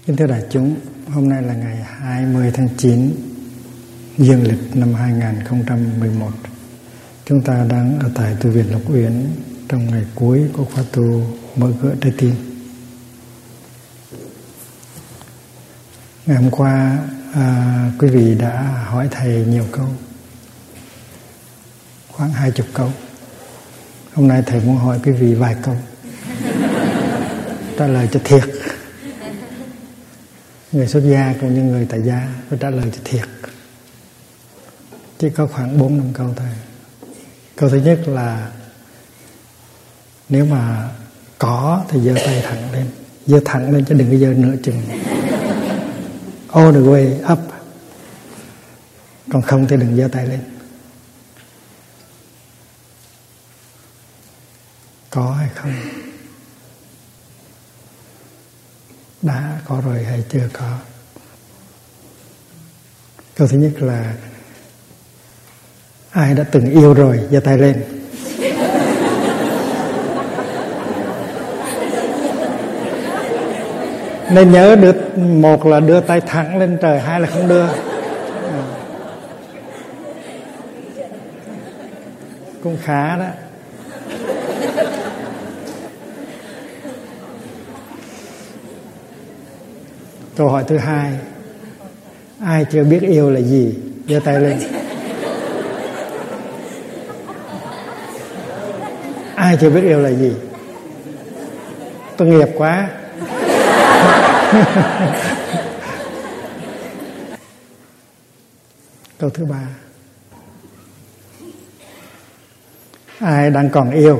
Kính thưa đại chúng, hôm nay là ngày 20 tháng 9 dương lịch năm 2011. Chúng ta đang ở tại tu viện Lộc Uyển trong ngày cuối của khóa tu mở cửa trái tim. Ngày hôm qua quý vị đã hỏi thầy nhiều câu, khoảng 20 câu. Hôm nay thầy muốn hỏi quý vị vài câu, trả lời cho thiệt. Người xuất gia cũng như người tại gia phải trả lời cho thiệt. Chỉ có khoảng 4-5 câu thôi. Câu thứ nhất là nếu mà có thì giơ tay thẳng lên. Giơ thẳng lên chứ đừng có giơ nửa chừng. All the way up. Còn không thì đừng giơ tay lên. Có hay không? Đã có rồi hay chưa có? Câu thứ nhất là ai đã từng yêu rồi, giơ tay lên. Nên nhớ một là đưa tay thẳng lên trời, hai là không đưa. Cũng khá đó. Câu hỏi thứ hai, ai chưa biết yêu là gì, giơ tay lên. Ai chưa biết yêu là gì? Tội nghiệp quá. Câu thứ ba, ai đang còn yêu?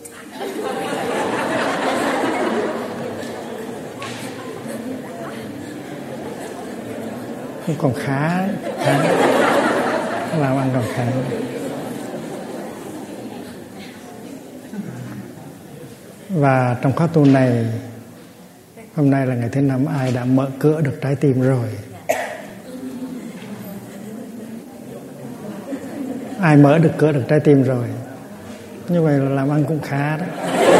Cũng còn khá làm ăn còn khá. Và trong khóa tu này, hôm nay là ngày thứ 5, ai đã mở cửa được trái tim rồi? Ai mở được cửa được trái tim rồi? Như vậy là làm ăn cũng khá đó.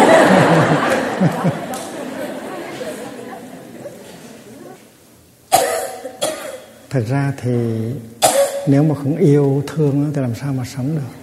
Thật ra thì nếu mà không yêu thương thì làm sao mà sống được?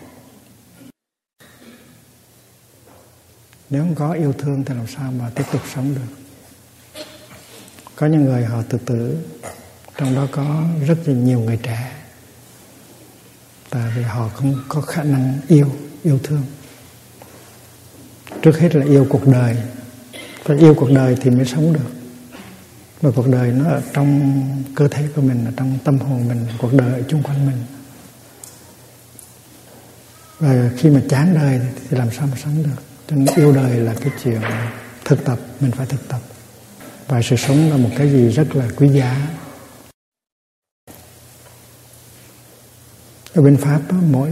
Nếu không có yêu thương thì làm sao mà tiếp tục sống được? Có những người họ tự tử, trong đó có rất là nhiều người trẻ. Tại vì họ không có khả năng yêu thương. Trước hết là yêu cuộc đời. Phải yêu cuộc đời thì mới sống được. Và cuộc đời nó ở trong cơ thể của mình, ở trong tâm hồn mình, cuộc đời ở chung quanh mình. Và khi mà chán đời thì làm sao mà sống được? Cho nên yêu đời là cái chuyện thực tập, mình phải thực tập. Và sự sống là một cái gì rất là quý giá. Ở bên Pháp mỗi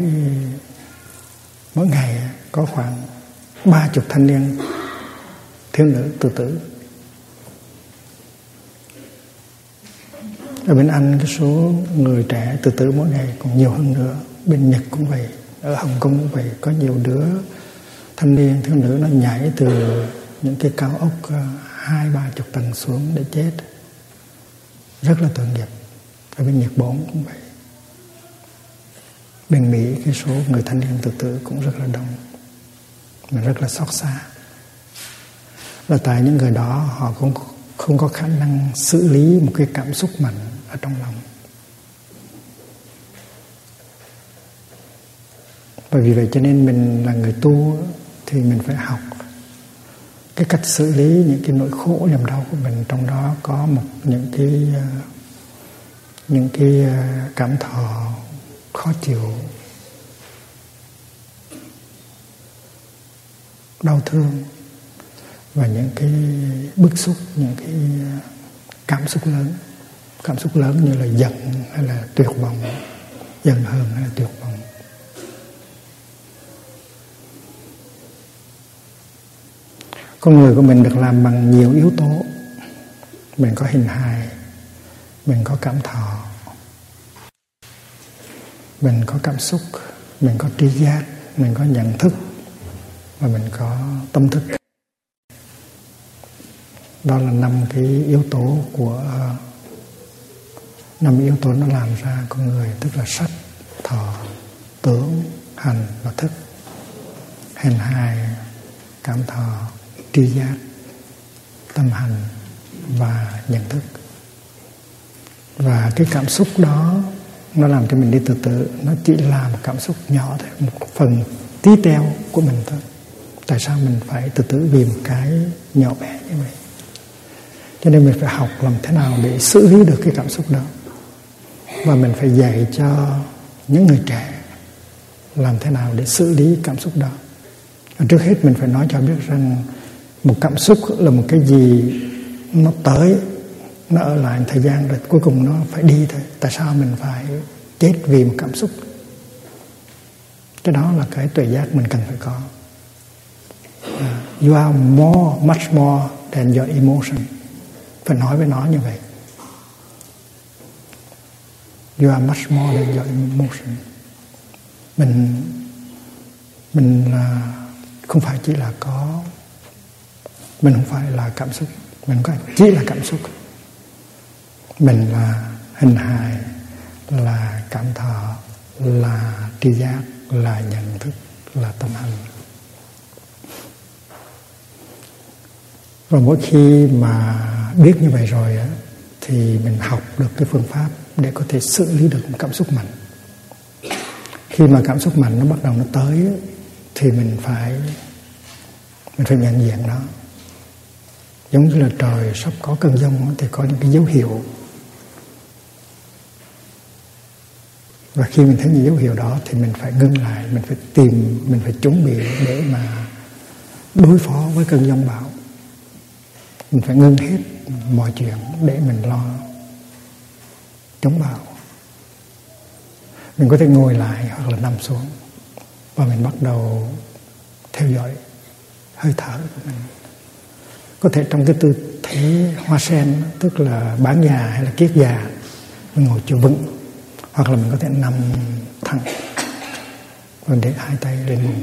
ngày có khoảng 30 thanh niên thiếu nữ tự tử. Ở bên Anh cái số người trẻ tự tử mỗi ngày còn nhiều hơn nữa. Bên Nhật cũng vậy, ở Hồng Kông cũng vậy. Có nhiều đứa thanh niên thiếu nữ nó nhảy từ những cái cao ốc 20-30 tầng xuống để chết. Rất là tội nghiệp. Ở bên Nhật Bản cũng vậy. Bên Mỹ cái số người thanh niên tự tử cũng rất là đông. Mình rất là xót xa. Là tại những người đó họ cũng không có khả năng xử lý một cái cảm xúc mạnh ở trong lòng. Bởi vì vậy cho nên mình là người tu thì mình phải học cái cách xử lý những cái nỗi khổ niềm đau của mình. Trong đó có những cái cảm thọ khó chịu, đau thương và những cái bức xúc, những cái cảm xúc lớn như là giận hay là tuyệt vọng, giận hờn hay là tuyệt vọng. Con người của mình được làm bằng nhiều yếu tố. Mình có hình hài, mình có cảm thọ, mình có cảm xúc, mình có tri giác, mình có nhận thức và mình có tâm thức. Đó là 5 cái yếu tố của 5 yếu tố nó làm ra con người, tức là sắc, thọ, tưởng, hành và thức. Hành hài, cảm thọ, tri giác, tâm hành và nhận thức. Và cái cảm xúc đó nó làm cho mình đi từ từ. Nó chỉ là một cảm xúc nhỏ thôi, một phần tí teo của mình thôi. Tại sao mình phải từ từ vì một cái nhỏ bé như vậy? Cho nên mình phải học làm thế nào để xử lý được cái cảm xúc đó. Và mình phải dạy cho những người trẻ làm thế nào để xử lý cảm xúc đó. Và trước hết mình phải nói cho biết rằng một cảm xúc là một cái gì nó tới, nó ở lại thời gian rồi cuối cùng nó phải đi thôi. Tại sao mình phải chết vì một cảm xúc? Cái đó là cái tuệ giác mình cần phải có. You are much more than your emotion. Phải nói với nó như vậy. You are much more than your emotion. Mình là không phải chỉ là có, mình không phải là cảm xúc, mình không phải chỉ là cảm xúc. Mình là hình hài, là cảm thọ, là tri giác, là nhận thức, là tâm hành. Và mỗi khi mà biết như vậy rồi á, thì mình học được cái phương pháp để có thể xử lý được một cảm xúc mạnh. Khi mà cảm xúc mạnh nó bắt đầu nó tới thì mình phải nhận diện nó. Giống như là trời sắp có cơn giông thì có những cái dấu hiệu. Và khi mình thấy những dấu hiệu đó thì mình phải ngưng lại, mình phải tìm, mình phải chuẩn bị để mà đối phó với cơn giông bão. Mình phải ngưng hết mọi chuyện để mình lo chống bão. Mình có thể ngồi lại hoặc là nằm xuống và mình bắt đầu theo dõi hơi thở của mình. Có thể trong cái tư thế hoa sen, tức là bán già hay là kiết già, mình ngồi chưa vững, hoặc là mình có thể nằm thẳng và để hai tay lên bụng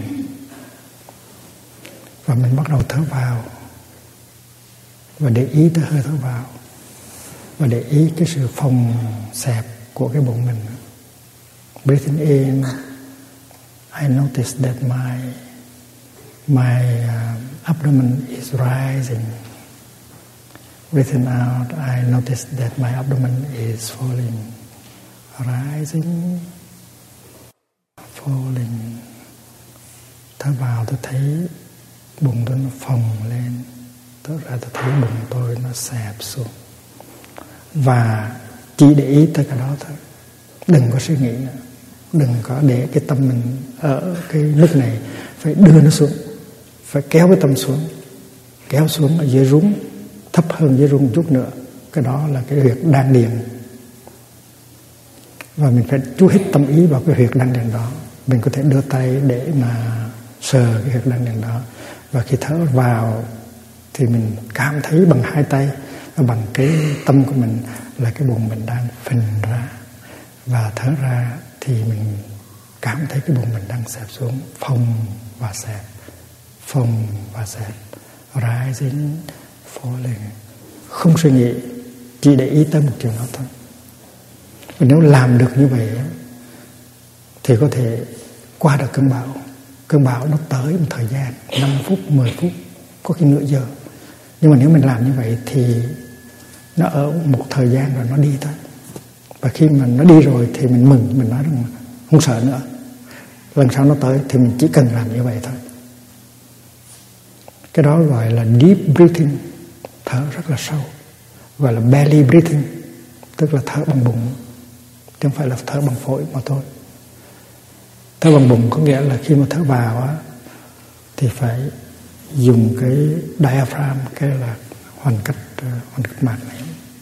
và mình bắt đầu thở vào và để ý tới hơi thở vào và để ý cái sự phồng xẹp của cái bụng mình. Breathing in, I notice that my abdomen is rising. Breathing out, I notice that my abdomen is falling. Rising, falling. Thở vào tôi thấy bụng tôi nó phồng lên, thở ra tôi thấy bụng tôi nó xẹp xuống. Và chỉ để ý tới cái đó thôi. Đừng có suy nghĩ nữa. Đừng có để cái tâm mình ở cái lúc này. Phải đưa nó xuống, phải kéo cái tâm xuống, kéo xuống ở dưới rúng, thấp hơn dưới rung một chút nữa. Cái đó là cái huyệt đan điền. Và mình phải chú hít tâm ý vào cái huyệt đan điền đó. Mình có thể đưa tay để mà sờ cái huyệt đan điền đó. Và khi thở vào thì mình cảm thấy bằng hai tay và bằng cái tâm của mình là cái bụng mình đang phình ra. Và thở ra thì mình cảm thấy cái bụng mình đang xẹp xuống, phồng và xẹp, phồng và xẹp, rising, falling. Không suy nghĩ, chỉ để ý tới một chuyện đó thôi. Và nếu làm được như vậy thì có thể qua được cơn bão. Cơn bão nó tới một thời gian 5 phút, 10 phút, có khi nửa giờ. Nhưng mà nếu mình làm như vậy thì nó ở một thời gian rồi nó đi thôi. Và khi mà nó đi rồi thì mình mừng, mình nói rằng không sợ nữa. Lần sau nó tới thì mình chỉ cần làm như vậy thôi. Cái đó gọi là deep breathing, thở rất là sâu. Gọi là belly breathing, tức là thở bằng bụng, chứ không phải là thở bằng phổi mà thôi. Thở bằng bụng có nghĩa là khi mà thở vào á, thì phải dùng cái diaphragm, cái là hoàn cách mạch này,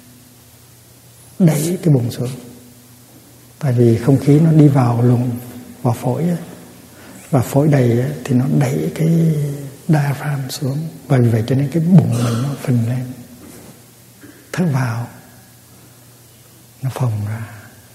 đẩy cái bụng xuống. Tại vì không khí nó đi vào luồng vào phổi ấy, và phổi đầy ấy, thì nó đẩy cái diaphragm xuống. Và vì vậy cho nên cái bụng mình nó phình lên. Thở vào nó phồng ra,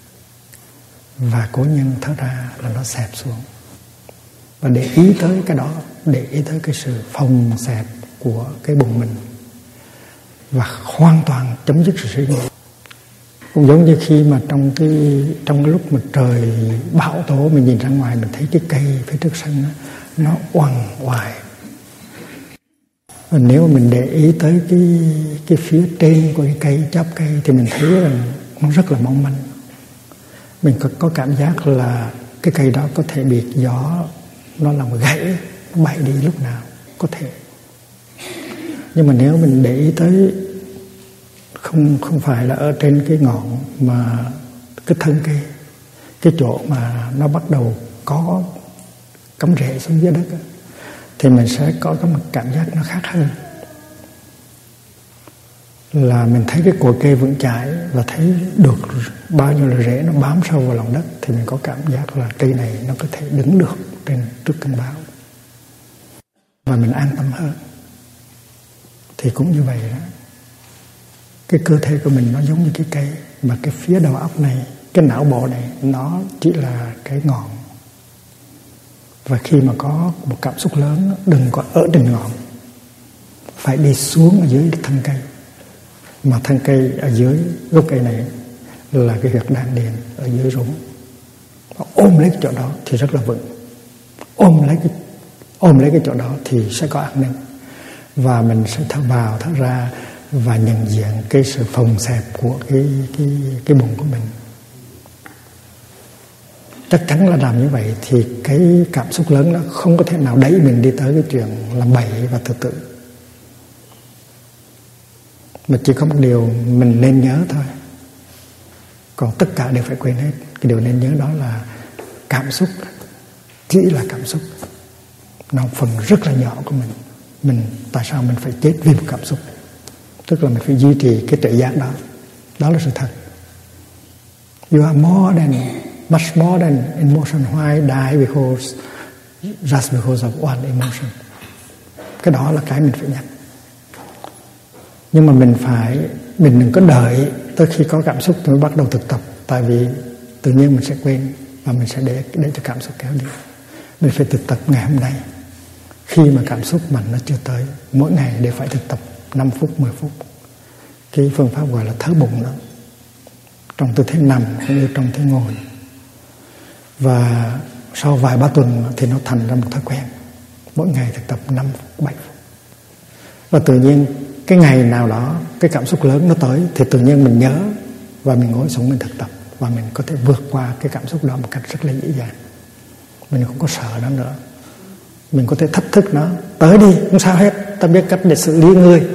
và cố nhiên thở ra là nó xẹp xuống. Và để ý tới cái đó, để ý tới cái sự phồng xẹp của cái bụng mình. và hoàn toàn chấm dứt sự suy nghĩ. Cũng giống như khi mà trong cái lúc mà trời bão tố, mình nhìn ra ngoài mình thấy cái cây phía trước sân nó oằn oài. Và nếu mình để ý tới cái phía trên của cái cây, chóp cây, thì mình thấy là nó rất là mong manh. Mình có cảm giác là cái cây đó có thể bị gió nó làm gãy, nó bay đi lúc nào có thể. Nhưng mà nếu mình để ý tới không phải là ở trên cái ngọn, mà cái thân cây, cái chỗ mà nó bắt đầu có cắm rễ xuống dưới đất, thì mình sẽ có một cảm giác nó khác hơn. Là mình thấy cái cội cây vững chãi và thấy được bao nhiêu là rễ nó bám sâu vào lòng đất, thì mình có cảm giác là cây này nó có thể đứng được trước cơn bão, và mình an tâm hơn. Thì cũng như vậy đó, cái cơ thể của mình nó giống như cái cây, mà cái phía đầu óc này, cái não bộ này, nó chỉ là cái ngọn. Và khi mà có một cảm xúc lớn, đừng có ở trên ngọn, phải đi xuống ở dưới thân cây. Mà thân cây ở dưới gốc cây này là cái huyệt đan điền ở dưới rốn. Ôm lấy cái chỗ đó thì rất là vững. Ôm lấy cái chỗ đó thì sẽ có an ninh. Và mình sẽ thở vào thở ra và nhận diện cái sự phồng xẹp của cái bụng của mình. Chắc chắn là làm như vậy thì cái cảm xúc lớn đó không có thể nào đẩy mình đi tới cái chuyện làm bậy và tự tử. Mà chỉ có một điều mình nên nhớ thôi, còn tất cả đều phải quên hết. Cái điều nên nhớ đó là cảm xúc chỉ là cảm xúc, nó phần rất là nhỏ của mình. Tại sao mình phải chết vì một cảm xúc? Tức là mình phải duy trì cái tuệ giác đó. Đó là sự thật. You are much more than emotion. Why die just because of one emotion? Cái đó là cái mình phải nhắc. Nhưng mà mình đừng có đợi tới khi có cảm xúc thì mới bắt đầu thực tập. Tại vì tự nhiên mình sẽ quên và mình sẽ để cho cảm xúc kéo đi. Mình phải thực tập ngày hôm nay. Khi mà cảm xúc mạnh nó chưa tới, mỗi ngày đều phải thực tập 5 phút, 10 phút. Cái phương pháp gọi là thở bụng đó, trong tư thế nằm cũng như trong tư thế ngồi. Và sau vài ba tuần thì nó thành ra một thói quen. Mỗi ngày thực tập 5 phút, 7 phút. Và tự nhiên cái ngày nào đó cái cảm xúc lớn nó tới thì tự nhiên mình nhớ và mình ngồi xuống mình thực tập, và mình có thể vượt qua cái cảm xúc đó một cách rất là dễ dàng. Mình không có sợ nó nữa. Mình có thể thách thức nó, tới đi, không sao hết, ta biết cách để xử lý ngươi.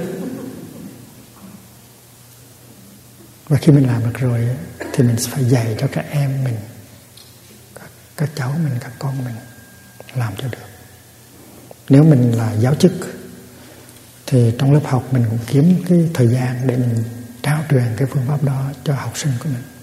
Và khi mình làm được rồi thì mình phải dạy cho các em mình, các cháu mình, các con mình làm cho được. Nếu mình là giáo chức thì trong lớp học mình cũng kiếm cái thời gian để mình trao truyền cái phương pháp đó cho học sinh của mình.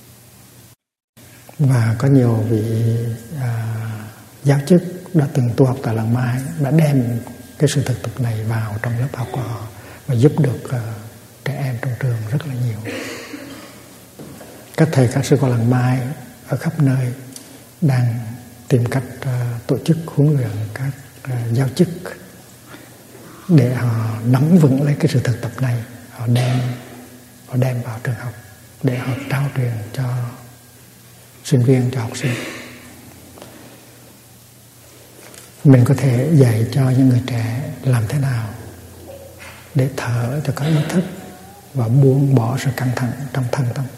Và có nhiều vị giáo chức đã từng tu học tại Làng Mai đã đem cái sự thực tập này vào trong lớp học của họ và giúp được trẻ em trong trường rất là nhiều. Các thầy các sư của Làng Mai ở khắp nơi đang tìm cách tổ chức huấn luyện các giáo chức để họ nắm vững lấy cái sự thực tập này, họ đem vào trường học để họ trao truyền cho sinh viên, cho học sinh. Mình có thể dạy cho những người trẻ làm thế nào để thở cho có ý thức và buông bỏ sự căng thẳng trong thân tâm.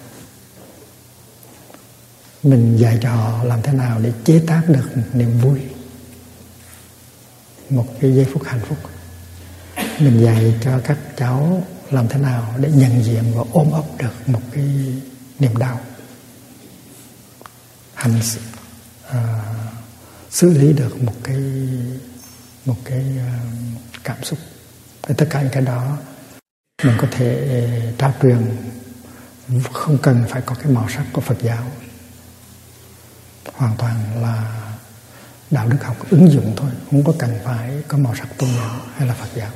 Mình dạy cho họ làm thế nào để chế tác được niềm vui, một cái giây phút hạnh phúc. Mình dạy cho các cháu làm thế nào để nhận diện và ôm ấp được một cái niềm đau, xử lý được một cái cảm xúc. Tất cả những cái đó mình có thể trao truyền, không cần phải có cái màu sắc của Phật giáo, hoàn toàn là đạo đức học ứng dụng thôi, không có cần phải có màu sắc tôn giáo hay là Phật giáo.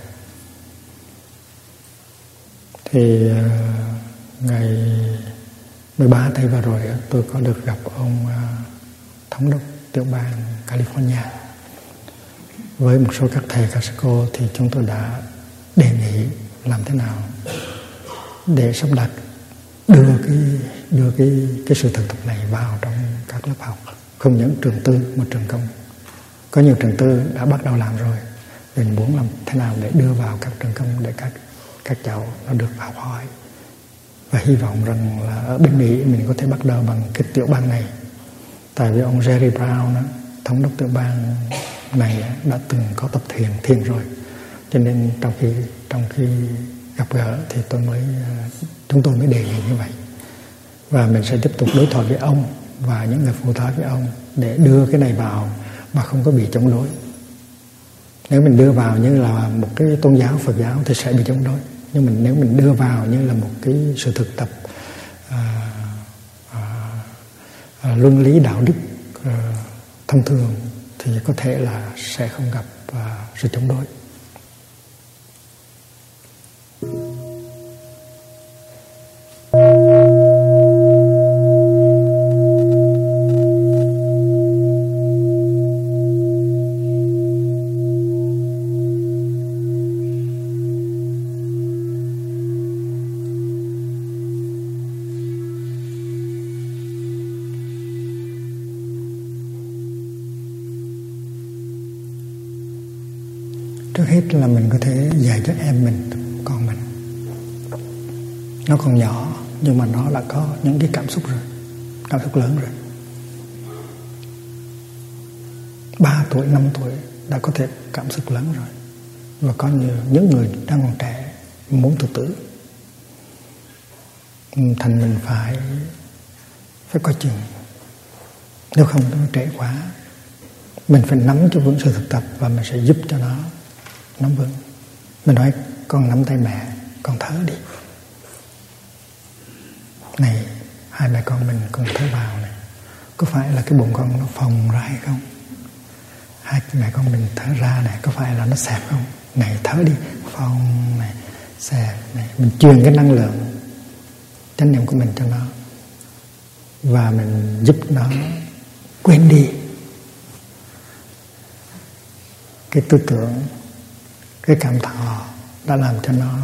Thì ngày 13 tháng vừa rồi tôi có được gặp ông thống đốc tiểu bang California với một số các thầy các sư cô. Thì chúng tôi đã đề nghị làm thế nào để sắp đặt đưa cái sự thực tập này vào trong các lớp học, không những trường tư mà trường công. Có nhiều trường tư đã bắt đầu làm rồi, mình muốn làm thế nào để đưa vào các trường công để các cháu nó được học hỏi. Và hy vọng rằng là ở bên Mỹ mình có thể bắt đầu bằng cái tiểu bang này. Tại vì ông Jerry Brown đó, thống đốc tiểu bang này đã từng có tập thiền rồi, cho nên trong khi gặp gỡ thì chúng tôi mới đề nghị như vậy. Và mình sẽ tiếp tục đối thoại với ông và những người phụ tá với ông để đưa cái này vào mà không có bị chống đối. Nếu mình đưa vào như là một cái tôn giáo Phật giáo thì sẽ bị chống đối. Nhưng nếu mình đưa vào như là một cái sự thực tập luân lý đạo đức thông thường thì có thể là sẽ không gặp sự chống đối. Trước hết là mình có thể dạy cho em mình, con mình. Nó còn nhỏ nhưng mà nó đã có những cái cảm xúc rồi, cảm xúc lớn rồi. 3 tuổi, 5 tuổi đã có thể cảm xúc lớn rồi. Và có những người đang còn trẻ muốn tự tử. Thành mình phải coi chừng. Nếu không nó trễ quá. Mình phải nắm cho vững sự thực tập và mình sẽ giúp cho nó nắm vững. Mình nói con nắm tay mẹ, con thở đi. Này, hai mẹ con mình cùng thở vào này. Có phải là cái bụng con nó phồng ra hay không? Hai mẹ con mình thở ra này, có phải là nó xẹp không? Này, thở đi, phồng này, xẹp này. Mình truyền cái năng lượng chánh niệm của mình cho nó. Và mình giúp nó quên đi cái tư tưởng, cái cảm thọ đã làm cho nó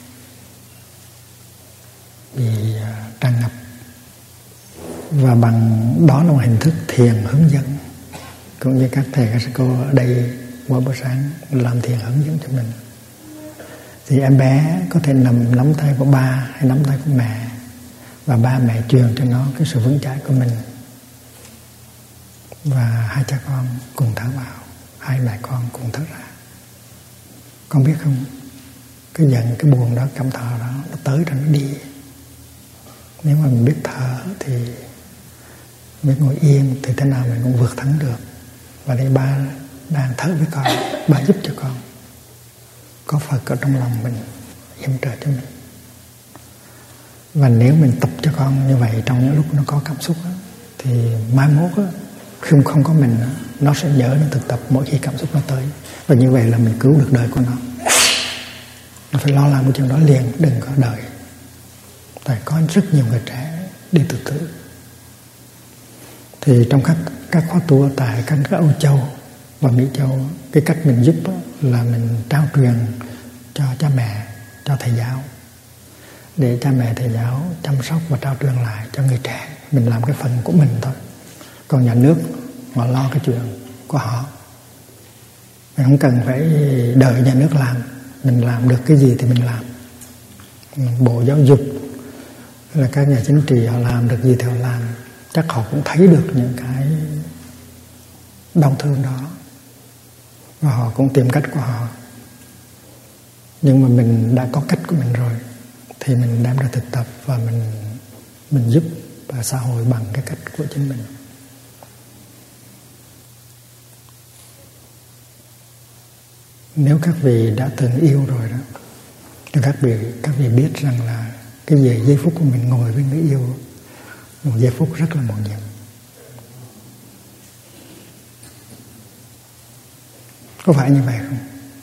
bị tràn ngập. Và bằng đó là một hình thức thiền hướng dẫn, cũng như các thầy các sư cô ở đây mỗi buổi sáng làm thiền hướng dẫn cho mình. Thì em bé có thể nắm tay của ba hay nắm tay của mẹ, và ba mẹ truyền cho nó cái sự vững chãi của mình. Và hai cha con cùng thở vào, hai mẹ con cùng thở ra. Con biết không, cái giận, cái buồn đó, cảm thọ đó, nó tới rồi nó đi. Nếu mà mình biết thở thì biết ngồi yên thì thế nào mình cũng vượt thắng được. Và đây ba đang thở với con, ba giúp cho con. Có Phật ở trong lòng mình, yểm trợ cho mình. Và nếu mình tập cho con như vậy trong những lúc nó có cảm xúc đó, thì mai mốt đó, khi không có mình đó, nó sẽ nhớ đến thực tập mỗi khi cảm xúc nó tới. Và như vậy là mình cứu được đời của nó. Nó phải lo làm cái chuyện đó liền, đừng có đợi. Tại có rất nhiều người trẻ đi tự tử. Thì trong các khóa tu tại các Âu Châu và Mỹ Châu, cái cách mình giúp là mình trao truyền cho cha mẹ, cho thầy giáo, để cha mẹ thầy giáo chăm sóc và trao truyền lại cho người trẻ. Mình làm cái phần của mình thôi. Còn nhà nước họ lo cái chuyện của họ. Mình không cần phải đợi nhà nước làm. Mình làm được cái gì thì mình làm. Bộ giáo dục là các nhà chính trị họ làm được gì thì họ làm. Chắc họ cũng thấy được những cái đau thương đó, và họ cũng tìm cách của họ. Nhưng mà mình đã có cách của mình rồi thì mình đem ra thực tập và mình giúp xã hội bằng cái cách của chính mình. Nếu các vị đã từng yêu rồi đó, thì các vị biết rằng là cái giây phút của mình ngồi với người yêu, một giây phút rất là mầu nhiệm. Có phải như vậy không?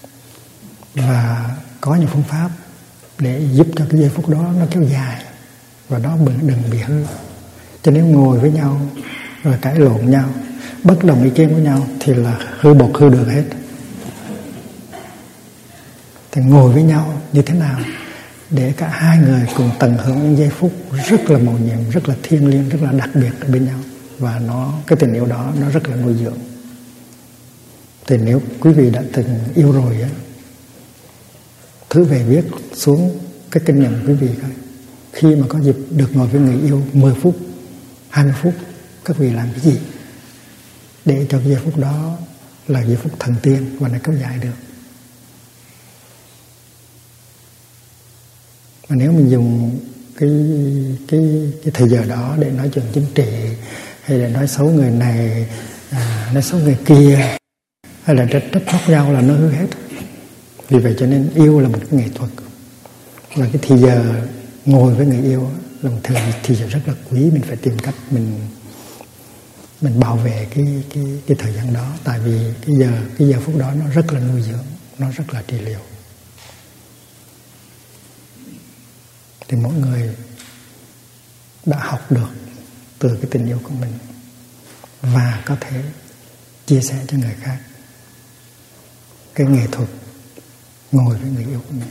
Và có những phương pháp để giúp cho cái giây phút đó nó kéo dài và nó đừng bị hư. Cho nên ngồi với nhau rồi cãi lộn nhau, bất đồng ý kiến với nhau thì là hư bột hư được hết. Thì ngồi với nhau như thế nào để cả hai người cùng tận hưởng những giây phút rất là mầu nhiệm, rất là thiêng liêng, rất là đặc biệt ở bên nhau. Và cái tình yêu đó nó rất là nuôi dưỡng. Thì nếu quý vị đã từng yêu rồi á, thử về viết xuống cái kinh nghiệm quý vị coi. Khi mà có dịp được ngồi với người yêu 10 phút, 20 phút, các vị làm cái gì để cho cái giây phút đó là giây phút thần tiên và nó kéo dài được. Mà nếu mình dùng cái thời giờ đó để nói chuyện chính trị, hay là nói xấu người này, nói xấu người kia, hay là trách móc nhau là nó hư hết. Vì vậy cho nên yêu là một cái nghệ thuật. Và cái thì giờ ngồi với người yêu là một thì giờ rất là quý. Mình phải tìm cách mình bảo vệ cái thời gian đó. Tại vì cái giờ phút đó nó rất là nuôi dưỡng, nó rất là trị liệu. Thì mỗi người đã học được từ cái tình yêu của mình và có thể chia sẻ cho người khác cái nghệ thuật ngồi với người yêu của mình.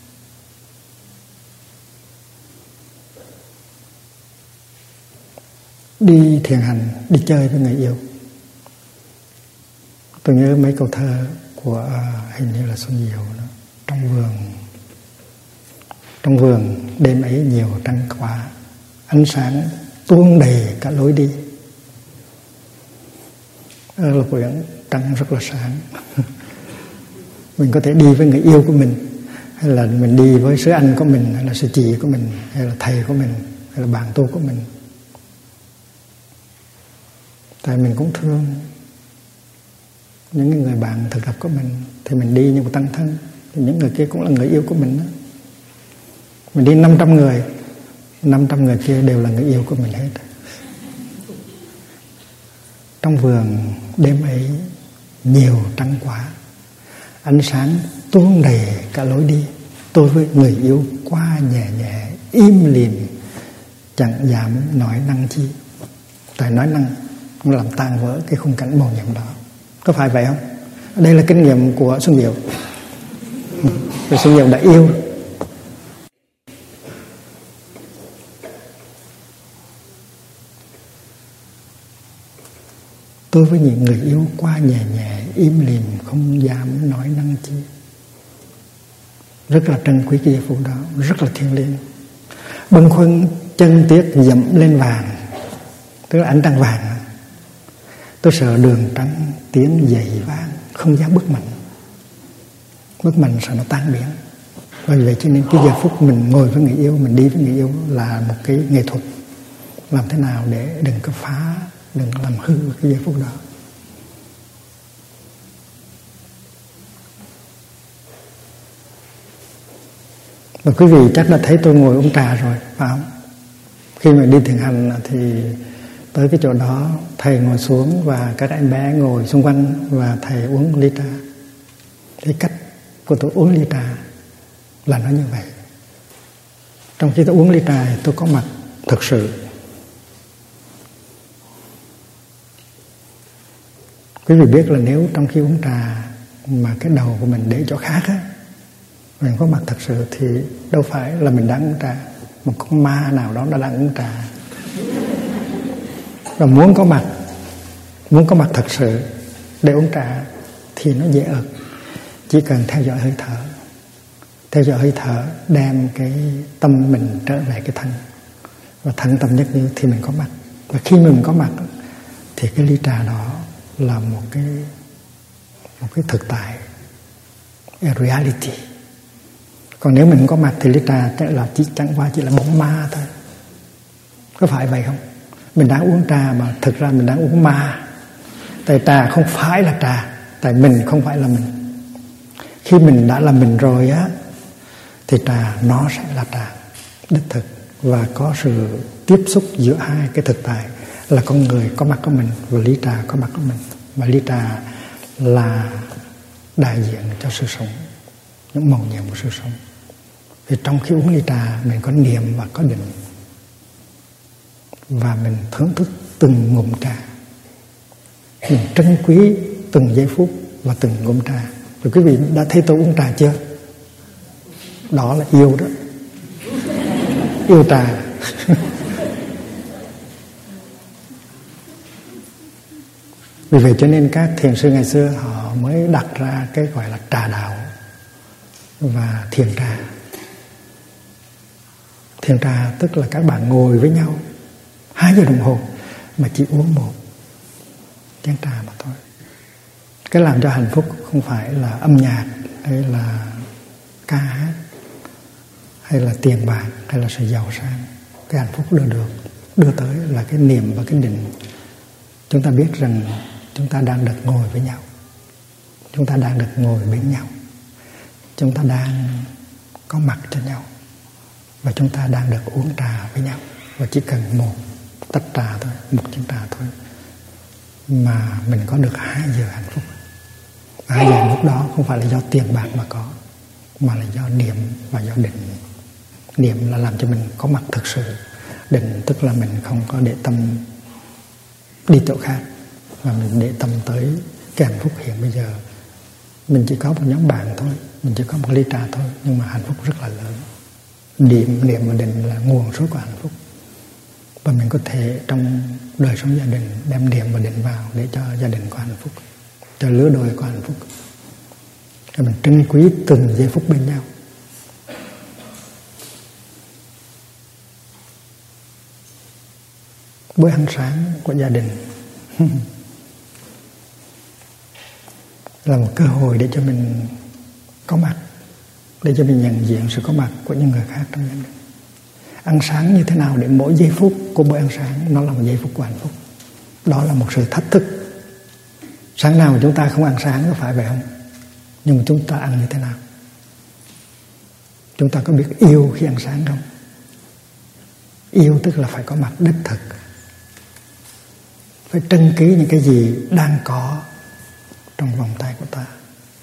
Đi thiền hành, đi chơi với người yêu. Tôi nhớ mấy câu thơ của hình như là Xuân Diệu đó. Trong vườn đêm ấy nhiều trăng khóa, ánh sáng tuôn đầy cả lối đi. Là quyển trăng rất là sáng. Mình có thể đi với người yêu của mình, hay là mình đi với sư anh của mình, hay là sư chị của mình, hay là thầy của mình, hay là bạn tu của mình. Tại mình cũng thương những người bạn thực tập của mình. Thì mình đi như một tăng thân, thì những người kia cũng là người yêu của mình đó. Mình đi 500 người, 500 người kia đều là người yêu của mình hết. Trong vườn đêm ấy nhiều trăng quá, ánh sáng tuôn đầy cả lối đi. Tôi với người yêu qua nhẹ nhẹ, im lìm, chẳng dám nói năng chi. Tại nói năng nó làm tan vỡ cái khung cảnh mầu nhiệm đó. Có phải vậy không? Đây là kinh nghiệm của Xuân Diệu. Rồi Xuân Diệu đã yêu. Tôi với những người yêu qua nhẹ nhẹ, im lìm, không dám nói năng chi. Rất là trân quý cái giây phút đó, rất là thiêng liêng. Bâng khuâng chân tiếc dẫm lên vàng, tức là ánh trăng vàng. Tôi sợ đường trắng tiếng dày vang, không dám bước mạnh. Bước mạnh sợ nó tan biến. Bởi vậy cho nên cái giờ phút mình ngồi với người yêu, mình đi với người yêu là một cái nghệ thuật. Làm thế nào để đừng có phá, đừng làm hư cái giây phút đó. Và quý vị chắc đã thấy tôi ngồi uống trà rồi, phải không? Khi mà đi thiền hành thì tới cái chỗ đó, thầy ngồi xuống và các em bé ngồi xung quanh và thầy uống ly trà. Cái cách của tôi uống ly trà là nó như vậy. Trong khi tôi uống ly trà tôi có mặt thực sự. Quý vị biết là nếu trong khi uống trà mà cái đầu của mình để chỗ khác á, mình có mặt thật sự thì đâu phải là mình đang uống trà. Một con ma nào đó đã đang uống trà. Và muốn có mặt thật sự để uống trà thì nó dễ ợt. Chỉ cần theo dõi hơi thở. Theo dõi hơi thở đem cái tâm mình trở về cái thân. Và thân tâm nhất như thì mình có mặt. Và khi mình có mặt thì cái ly trà đó là một cái thực tại, a reality. Còn nếu mình không có mặt thì ly trà chẳng qua chỉ là bóng ma thôi. Có phải vậy không? Mình đang uống trà mà thực ra mình đang uống ma. Tại trà không phải là trà, tại mình không phải là mình. Khi mình đã là mình rồi á thì trà nó sẽ là trà đích thực. Và có sự tiếp xúc giữa hai cái thực tại là con người có mặt của mình và ly trà có mặt của mình. Và ly trà là đại diện cho sự sống, những màu nhiệm của sự sống. Thì trong khi uống ly trà mình có niệm và có định, và mình thưởng thức từng ngụm trà, mình trân quý từng giây phút và từng ngụm trà. Rồi quý vị đã thấy tôi uống trà chưa? Đó là yêu đó. Yêu trà. Vì vậy cho nên các thiền sư ngày xưa họ mới đặt ra cái gọi là trà đạo và thiền trà. Thiền trà tức là các bạn ngồi với nhau 2 giờ đồng hồ mà chỉ uống một chén trà mà thôi. Cái làm cho hạnh phúc không phải là âm nhạc hay là ca hát hay là tiền bạc hay là sự giàu sang. Cái hạnh phúc đưa tới là cái niềm và cái định. Chúng ta biết rằng chúng ta đang được ngồi với nhau, chúng ta đang được ngồi bên nhau, chúng ta đang có mặt cho nhau, và chúng ta đang được uống trà với nhau. Và chỉ cần một tách trà thôi, một chén trà thôi, mà mình có được 2 giờ hạnh phúc. 2 giờ hạnh phúc đó không phải là do tiền bạc mà có, mà là do niệm và do định. Niệm là làm cho mình có mặt thực sự. Định tức là mình không có để tâm đi chỗ khác, mà mình để tâm tới cái hạnh phúc hiện bây giờ. Mình chỉ có một nhóm bạn thôi, mình chỉ có một ly trà thôi, nhưng mà hạnh phúc rất là lớn. Niệm và định là nguồn suối của hạnh phúc. Và mình có thể trong đời sống gia đình đem niệm và định vào để cho gia đình có hạnh phúc, cho lứa đôi có hạnh phúc. Để mình trân quý từng giây phút bên nhau. Bữa ăn sáng của gia đình là một cơ hội để cho mình có mặt, để cho mình nhận diện sự có mặt của những người khác trong gia đình. Ăn sáng như thế nào để mỗi giây phút của bữa ăn sáng nó là một giây phút của hạnh phúc. Đó là một sự thách thức. Sáng nào chúng ta không ăn sáng, có phải vậy không? Nhưng mà chúng ta ăn như thế nào? Chúng ta có biết yêu khi ăn sáng không? Yêu tức là phải có mặt đích thực, phải trân quý những cái gì đang có trong vòng tay của ta,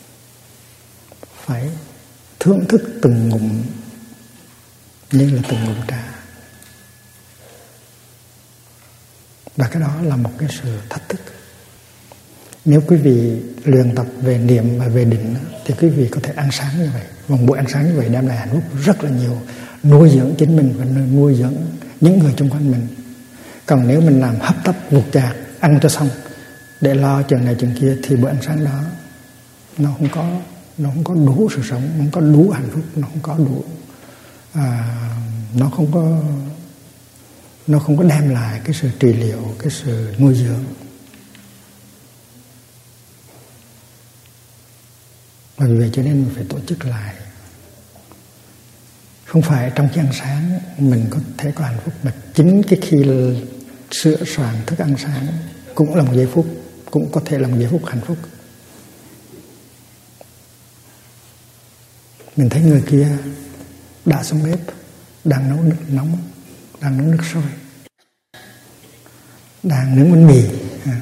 phải thưởng thức từng ngụm như là từng ngụm trà. Và cái đó là một cái sự thách thức. Nếu quý vị luyện tập về niệm và về định thì quý vị có thể ăn sáng như vậy. Một buổi ăn sáng như vậy đem lại hạnh phúc rất là nhiều, nuôi dưỡng chính mình và nuôi dưỡng những người xung quanh mình. Còn nếu mình làm hấp tấp vụt chạc, ăn cho xong để lo chuyện này chuyện kia, thì bữa ăn sáng đó nó không có đủ sự sống, nó không có đủ hạnh phúc, nó không có đủ nó không có đem lại cái sự trị liệu, cái sự nuôi dưỡng. Và vì vậy cho nên mình phải tổ chức lại. Không phải trong khi ăn sáng mình có thể có hạnh phúc, mà chính cái khi sửa soạn thức ăn sáng cũng là một giây phút, cũng có thể là một giây phút hạnh phúc. Mình thấy người kia đã xuống bếp, đang nấu nước nóng, đang nấu nước sôi, đang nướng bánh mì,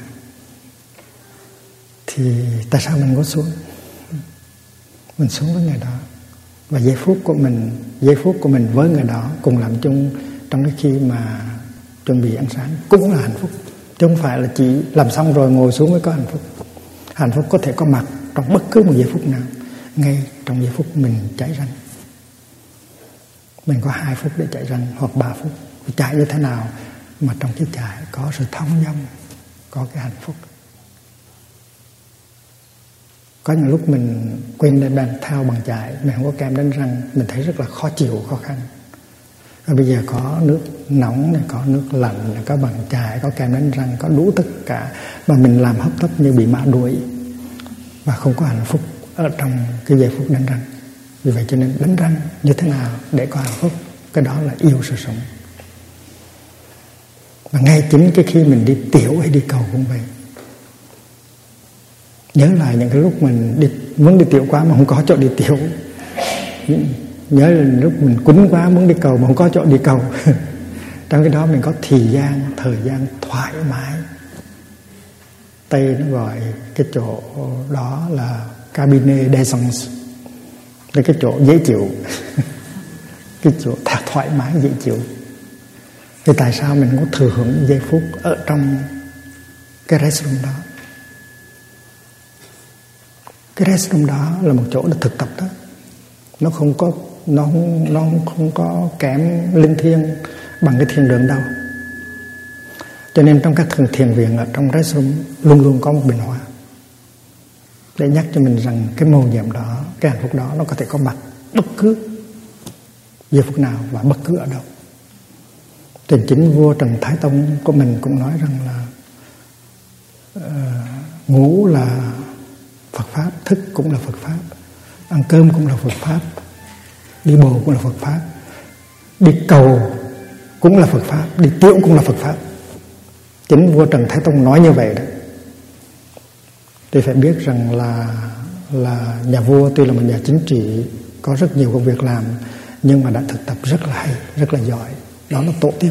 thì tại sao mình có xuống? Mình xuống với người đó, và giây phút của mình với người đó cùng làm chung trong cái khi mà chuẩn bị ăn sáng cũng là hạnh phúc. Chứ không phải là chỉ làm xong rồi ngồi xuống mới có hạnh phúc. Hạnh phúc có thể có mặt trong bất cứ một giây phút nào. Ngay trong giây phút mình chảy răng, mình có 2 phút để chảy răng hoặc 3 phút. Chạy như thế nào mà trong cái chạy có sự thông dong, có cái hạnh phúc. Có những lúc mình quên đem bàn thao bằng chải, mình không có kem đánh răng, mình thấy rất là khó chịu, khó khăn. Và bây giờ có nước nóng này, có nước lạnh này, có bằng chải, có kem đánh răng, có đủ tất cả, mà mình làm hấp tấp như bị ma đuổi và không có hạnh phúc ở trong cái giây phút đánh răng. Vì vậy cho nên đánh răng như thế nào để có hạnh phúc, cái đó là yêu sự sống. Và ngay chính cái khi mình đi tiểu hay đi cầu cũng vậy. Nhớ lại những cái lúc mình muốn đi tiểu quá mà không có chỗ đi tiểu. Nhớ là lúc mình quýnh quá muốn đi cầu mà không có chỗ đi cầu. Trong cái đó mình có thời gian thoải mái. Tây nó gọi cái chỗ đó là cabine d'aisance, là cái chỗ dễ chịu. Cái chỗ thoải mái dễ chịu. Thì tại sao mình có thừa hưởng giây phút ở trong cái restroom đó? Cái restroom đó là một chỗ để thực tập đó. Nó không có nó không có kém linh thiêng bằng cái thiền đường đâu. Cho nên trong các thiền viện ở trong Trái Sum luôn luôn có một bình hoa để nhắc cho mình rằng cái mầu nhiệm đó, cái hạnh phúc đó nó có thể có mặt bất cứ giờ phút nào và bất cứ ở đâu. Trên chính vua Trần Thái Tông của mình cũng nói rằng là ngủ là Phật Pháp, thức cũng là Phật Pháp, ăn cơm cũng là Phật Pháp, đi bộ cũng là Phật Pháp, đi cầu cũng là Phật Pháp, đi tiểu cũng là Phật Pháp. Chính vua Trần Thái Tông nói như vậy đó. Thì phải biết rằng là nhà vua tuy là một nhà chính trị có rất nhiều công việc làm, nhưng mà đã thực tập rất là hay, rất là giỏi. Đó là tổ tiên.